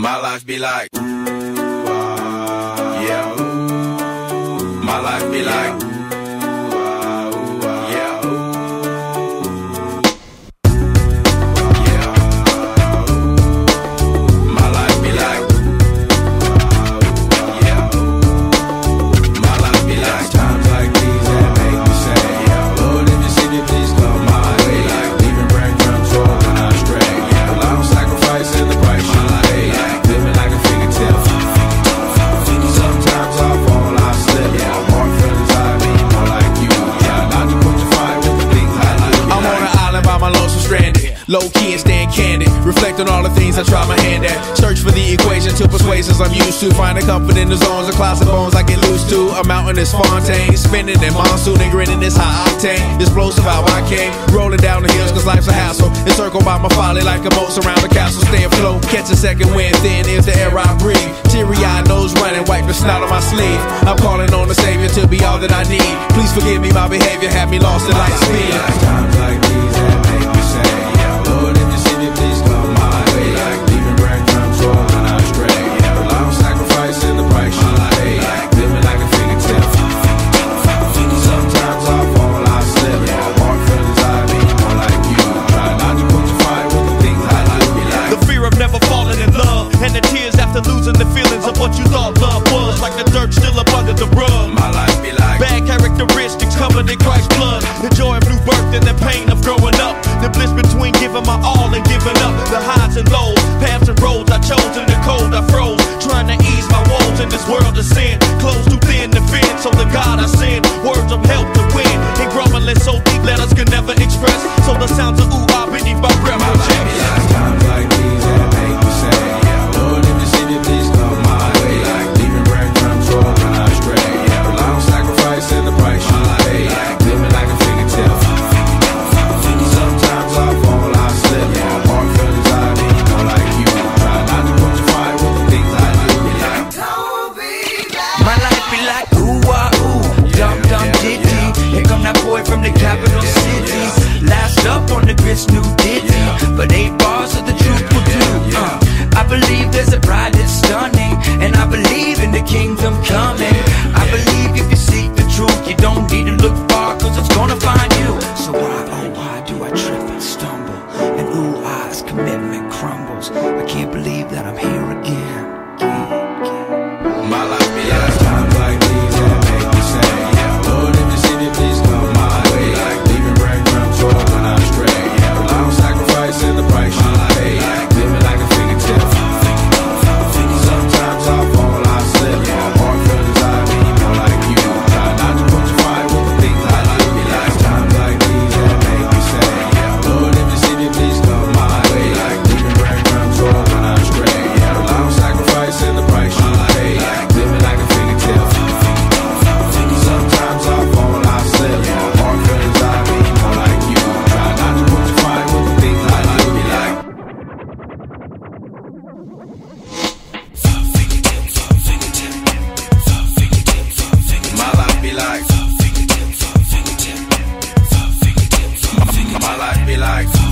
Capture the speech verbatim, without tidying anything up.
My life be like, ooh, ah, yeah, ooh. My life be like, ooh, ah, ooh, ah, yeah, ooh. Low key and staying candid, reflect on all the things I try my hand at. Search for the equation to persuasions I'm used to. Finding comfort in the zones of closet bones I get loose to. A mountain is Fontaine, spinning in monsoon and grinning this high octane. Explosive how I came, rolling down the hills cause life's a hassle. Encircled by my folly like a moat around the castle. Stay afloat, catch a second wind, thin is the air I breathe. Teary-eyed nose running, wipe the snot on my sleeve. I'm calling on the Savior to be all that I need. Please forgive me, my behavior had me lost in light speed. Times like these that make me say, Lord, if you see me, please come my way. Like leaving breadcrumbs rolling out stray. Yeah, well, I'm sacrificing the price you pay. Like living like a fingertip. Sometimes I fall, I slip. Yeah, walk feelings I be more like you. Try not to put your fire with the things I do. Like the fear of never falling in love, and the tears after losing the feelings of what you thought love was. Like the dirt still up under the rug. My life be like bad characteristics covered in Christ's blood. The joy of new birth and the pain of growing up. The bliss between giving my all and giving up. The highs and lows, paths and roads I chose. In the cold I froze, trying to ease my woes in this world of sin. Close too thin to fit, so the God I send words of help to win. And grumbling so deep letters can never express. So the sounds of ooh ah beneath my breath will check. Times like these that make me say, yeah, Lord, if you see me, please come my way. Like leaving breadcrumbs rolling out stray. Yeah, well, I'm sacrificing the price you pay. Like living like a fingertip. Sometimes I fall, I slip. Yeah, walk feelings I be more like you. Try not to put your fire with the things I do. Like, don't be like my life be like ooh ah ooh, dum dum ditty. Here come that boy from the capital city. Last up on the grits, new ditty. But eight bars of the truth will do. Uh, I believe there's a bride that's stunning, and I believe in the kingdom coming. I believe if you seek the truth, you don't need to look far, cause it's gonna find you. So why, oh why do I trip and stumble? And ooh, I's commitment crumbles. I can't believe that I'm here again. again, again. My life be like times like these that make me say, yeah, Lord, if you see me, please come my way. Like leaving breadcrumbs rolling out stray. Yeah, well, I'm sacrificing the price you pay. Like living like a fingertip. Sometimes I fall, I slip. Yeah, walk feelings I be more like you. Try not to put your fire with the things I do. Like times like these that make me say, yeah, Lord, if you see me, please come my way. Like leaving breadcrumbs rolling out stray. Yeah, well, I'm sacrificing the price you pay. Like living like a fingertip. Sometimes I fall, I slip. Yeah, walk feelings I be more like you. Try not to put your fire with the things I do. Like my life be like, my life be like.